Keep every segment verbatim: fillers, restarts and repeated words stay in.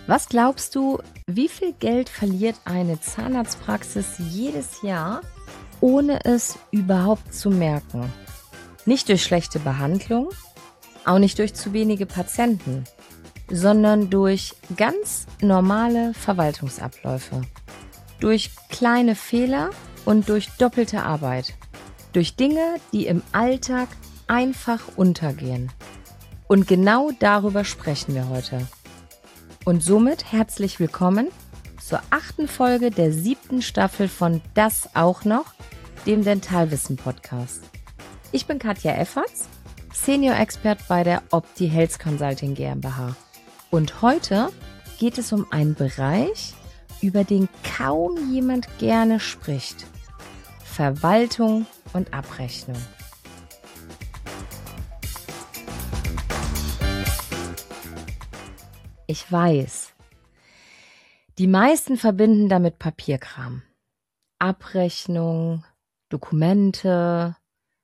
Was glaubst du, wie viel Geld verliert eine Zahnarztpraxis jedes Jahr, ohne es überhaupt zu merken? Nicht durch schlechte Behandlung, auch nicht durch zu wenige Patienten, sondern durch ganz normale Verwaltungsabläufe, durch kleine Fehler und durch doppelte Arbeit, durch Dinge, die im Alltag einfach untergehen. Und genau darüber sprechen wir heute. Und somit herzlich willkommen zur achten Folge der siebten Staffel von Das auch noch, dem Dentalwissen-Podcast. Ich bin Katja Efferts, Senior Expert bei der Opti Health Consulting GmbH. Und heute geht es um einen Bereich, über den kaum jemand gerne spricht: Verwaltung und Abrechnung. Ich weiß, die meisten verbinden damit Papierkram. Abrechnung, Dokumente,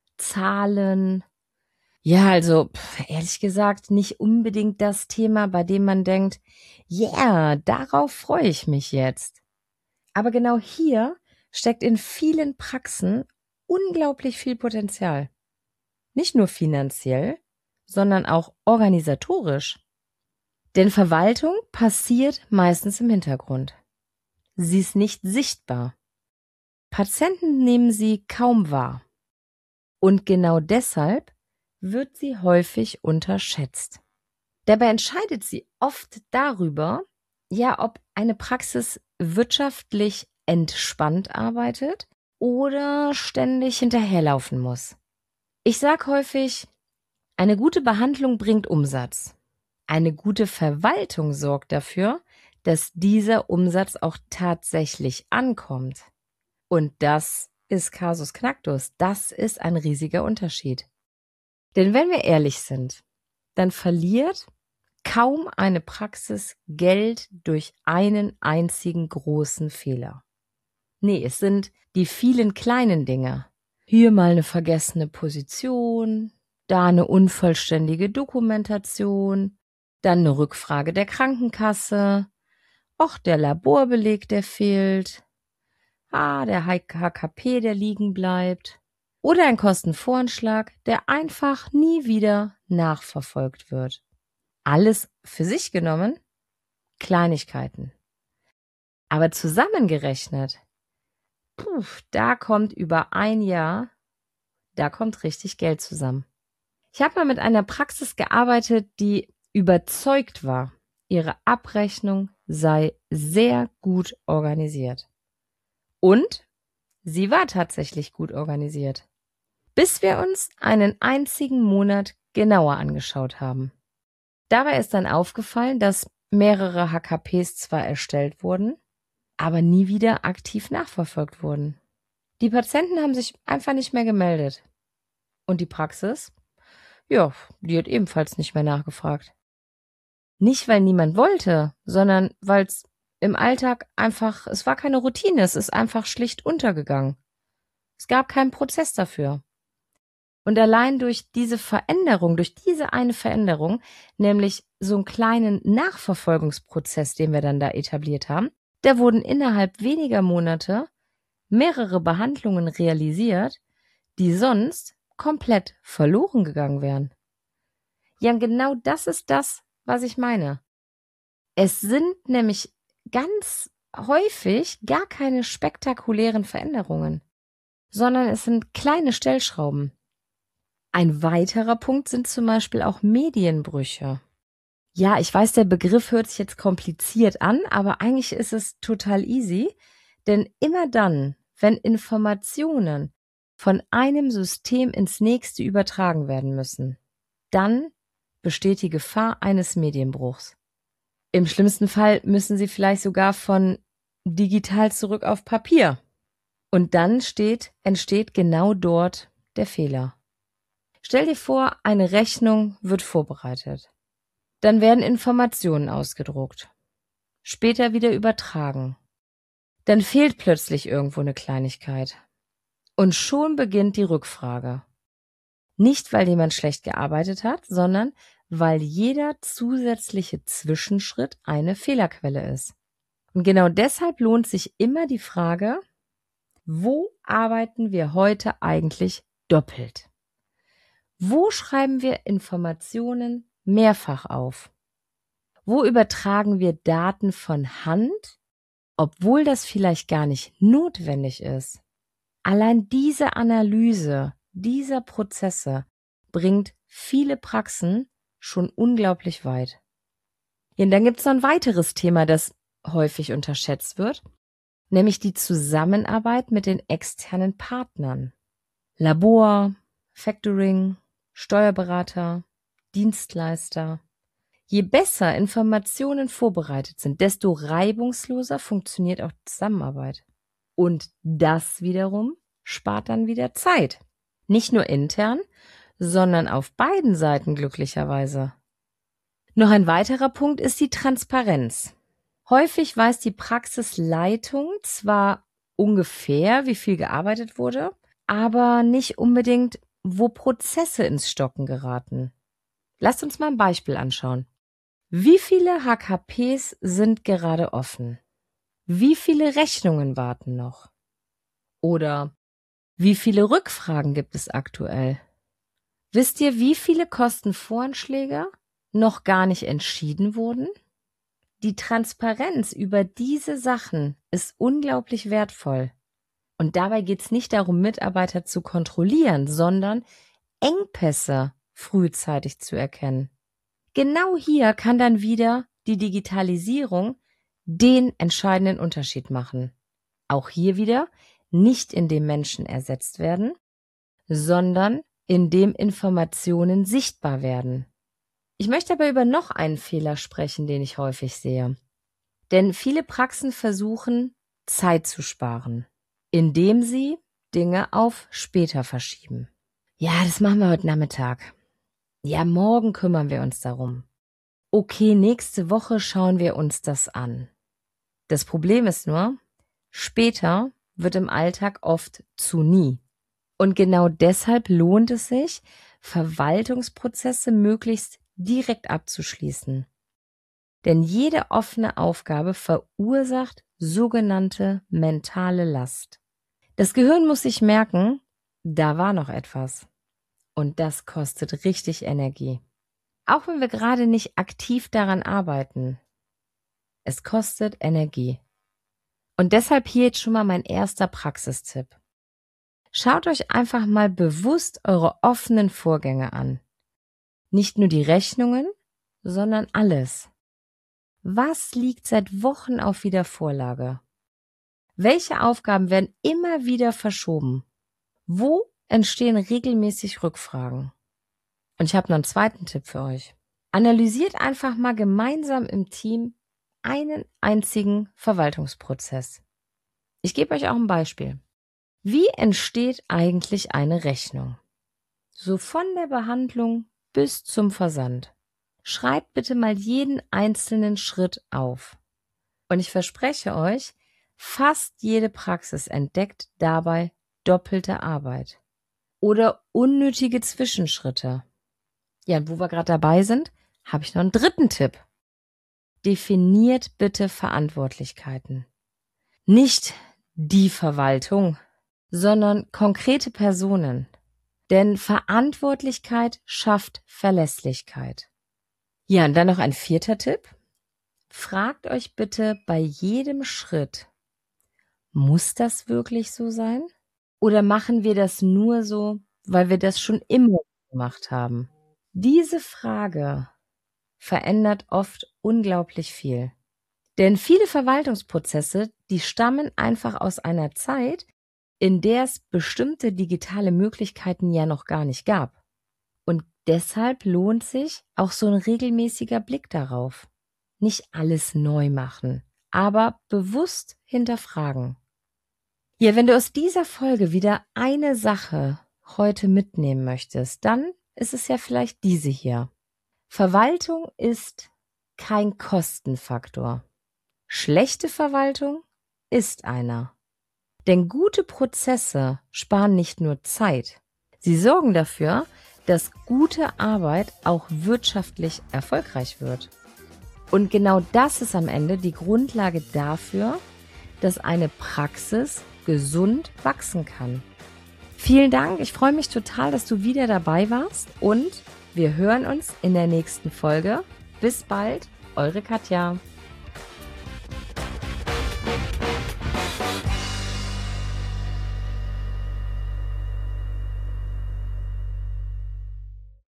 Zahlen. Ja, also ehrlich gesagt nicht unbedingt das Thema, bei dem man denkt, ja, yeah, darauf freue ich mich jetzt. Aber genau hier steckt in vielen Praxen unglaublich viel Potenzial. Nicht nur finanziell, sondern auch organisatorisch. Denn Verwaltung passiert meistens im Hintergrund. Sie ist nicht sichtbar. Patienten nehmen sie kaum wahr. Und genau deshalb wird sie häufig unterschätzt. Dabei entscheidet sie oft darüber, ja, ob eine Praxis wirtschaftlich entspannt arbeitet oder ständig hinterherlaufen muss. Ich sage häufig, eine gute Behandlung bringt Umsatz. Eine gute Verwaltung sorgt dafür, dass dieser Umsatz auch tatsächlich ankommt. Und das ist Kasus Knacktus. Das ist ein riesiger Unterschied. Denn wenn wir ehrlich sind, dann verliert kaum eine Praxis Geld durch einen einzigen großen Fehler. Nee, es sind die vielen kleinen Dinge. Hier mal eine vergessene Position, da eine unvollständige Dokumentation, dann eine Rückfrage der Krankenkasse. Och, der Laborbeleg, der fehlt. Ah, der H K P, der liegen bleibt. Oder ein Kostenvoranschlag, der einfach nie wieder nachverfolgt wird. Alles für sich genommen Kleinigkeiten. Aber zusammengerechnet, puh, da kommt über ein Jahr, da kommt richtig Geld zusammen. Ich habe mal mit einer Praxis gearbeitet, die überzeugt war, ihre Abrechnung sei sehr gut organisiert. Und sie war tatsächlich gut organisiert. Bis wir uns einen einzigen Monat genauer angeschaut haben. Dabei ist dann aufgefallen, dass mehrere H K Ps zwar erstellt wurden, aber nie wieder aktiv nachverfolgt wurden. Die Patienten haben sich einfach nicht mehr gemeldet. Und die Praxis? Ja, die hat ebenfalls nicht mehr nachgefragt. Nicht, weil niemand wollte, sondern weil es im Alltag einfach, es war keine Routine, es ist einfach schlicht untergegangen. Es gab keinen Prozess dafür. Und allein durch diese Veränderung, durch diese eine Veränderung, nämlich so einen kleinen Nachverfolgungsprozess, den wir dann da etabliert haben, da wurden innerhalb weniger Monate mehrere Behandlungen realisiert, die sonst komplett verloren gegangen wären. Ja, und genau das ist das, was ich meine. Es sind nämlich ganz häufig gar keine spektakulären Veränderungen, sondern es sind kleine Stellschrauben. Ein weiterer Punkt sind zum Beispiel auch Medienbrüche. Ja, ich weiß, der Begriff hört sich jetzt kompliziert an, aber eigentlich ist es total easy, denn immer dann, wenn Informationen von einem System ins nächste übertragen werden müssen, dann besteht die Gefahr eines Medienbruchs. Im schlimmsten Fall müssen sie vielleicht sogar von digital zurück auf Papier. Und dann steht, entsteht genau dort der Fehler. Stell dir vor, eine Rechnung wird vorbereitet. Dann werden Informationen ausgedruckt. Später wieder übertragen. Dann fehlt plötzlich irgendwo eine Kleinigkeit. Und schon beginnt die Rückfrage. Nicht, weil jemand schlecht gearbeitet hat, sondern weil jeder zusätzliche Zwischenschritt eine Fehlerquelle ist. Und genau deshalb lohnt sich immer die Frage, wo arbeiten wir heute eigentlich doppelt? Wo schreiben wir Informationen mehrfach auf? Wo übertragen wir Daten von Hand, obwohl das vielleicht gar nicht notwendig ist? Allein diese Analyse dieser Prozesse bringt viele Praxen schon unglaublich weit. Und dann gibt es noch ein weiteres Thema, das häufig unterschätzt wird, nämlich die Zusammenarbeit mit den externen Partnern. Labor, Factoring, Steuerberater, Dienstleister. Je besser Informationen vorbereitet sind, desto reibungsloser funktioniert auch die Zusammenarbeit. Und das wiederum spart dann wieder Zeit. Nicht nur intern, sondern auf beiden Seiten glücklicherweise. Noch ein weiterer Punkt ist die Transparenz. Häufig weiß die Praxisleitung zwar ungefähr, wie viel gearbeitet wurde, aber nicht unbedingt, wo Prozesse ins Stocken geraten. Lasst uns mal ein Beispiel anschauen. Wie viele H K Ps sind gerade offen? Wie viele Rechnungen warten noch? Oder wie viele Rückfragen gibt es aktuell? Wisst ihr, wie viele Kostenvoranschläge noch gar nicht entschieden wurden? Die Transparenz über diese Sachen ist unglaublich wertvoll. Und dabei geht es nicht darum, Mitarbeiter zu kontrollieren, sondern Engpässe frühzeitig zu erkennen. Genau hier kann dann wieder die Digitalisierung den entscheidenden Unterschied machen. Auch hier wieder nicht indem Menschen ersetzt werden, sondern indem Informationen sichtbar werden. Ich möchte aber über noch einen Fehler sprechen, den ich häufig sehe. Denn viele Praxen versuchen, Zeit zu sparen, indem sie Dinge auf später verschieben. Ja, das machen wir heute Nachmittag. Ja, morgen kümmern wir uns darum. Okay, nächste Woche schauen wir uns das an. Das Problem ist nur, später wird im Alltag oft zu nie. Und genau deshalb lohnt es sich, Verwaltungsprozesse möglichst direkt abzuschließen. Denn jede offene Aufgabe verursacht sogenannte mentale Last. Das Gehirn muss sich merken, da war noch etwas. Und das kostet richtig Energie. Auch wenn wir gerade nicht aktiv daran arbeiten. Es kostet Energie. Und deshalb hier jetzt schon mal mein erster Praxistipp. Schaut euch einfach mal bewusst eure offenen Vorgänge an. Nicht nur die Rechnungen, sondern alles. Was liegt seit Wochen auf Wiedervorlage? Welche Aufgaben werden immer wieder verschoben? Wo entstehen regelmäßig Rückfragen? Und ich habe noch einen zweiten Tipp für euch. Analysiert einfach mal gemeinsam im Team einen einzigen Verwaltungsprozess. Ich gebe euch auch ein Beispiel. Wie entsteht eigentlich eine Rechnung? So von der Behandlung bis zum Versand. Schreibt bitte mal jeden einzelnen Schritt auf. Und ich verspreche euch, fast jede Praxis entdeckt dabei doppelte Arbeit oder unnötige Zwischenschritte. Ja, und wo wir gerade dabei sind, habe ich noch einen dritten Tipp. Definiert bitte Verantwortlichkeiten. Nicht die Verwaltung, sondern konkrete Personen. Denn Verantwortlichkeit schafft Verlässlichkeit. Ja, und dann noch ein vierter Tipp. Fragt euch bitte bei jedem Schritt, muss das wirklich so sein? Oder machen wir das nur so, weil wir das schon immer gemacht haben? Diese Frage verändert oft unglaublich viel. Denn viele Verwaltungsprozesse, die stammen einfach aus einer Zeit, in der es bestimmte digitale Möglichkeiten ja noch gar nicht gab. Und deshalb lohnt sich auch so ein regelmäßiger Blick darauf. Nicht alles neu machen, aber bewusst hinterfragen. Ja, wenn du aus dieser Folge wieder eine Sache heute mitnehmen möchtest, dann ist es ja vielleicht diese hier. Verwaltung ist kein Kostenfaktor. Schlechte Verwaltung ist einer. Denn gute Prozesse sparen nicht nur Zeit. Sie sorgen dafür, dass gute Arbeit auch wirtschaftlich erfolgreich wird. Und genau das ist am Ende die Grundlage dafür, dass eine Praxis gesund wachsen kann. Vielen Dank, ich freue mich total, dass du wieder dabei warst und wir hören uns in der nächsten Folge. Bis bald, eure Katja.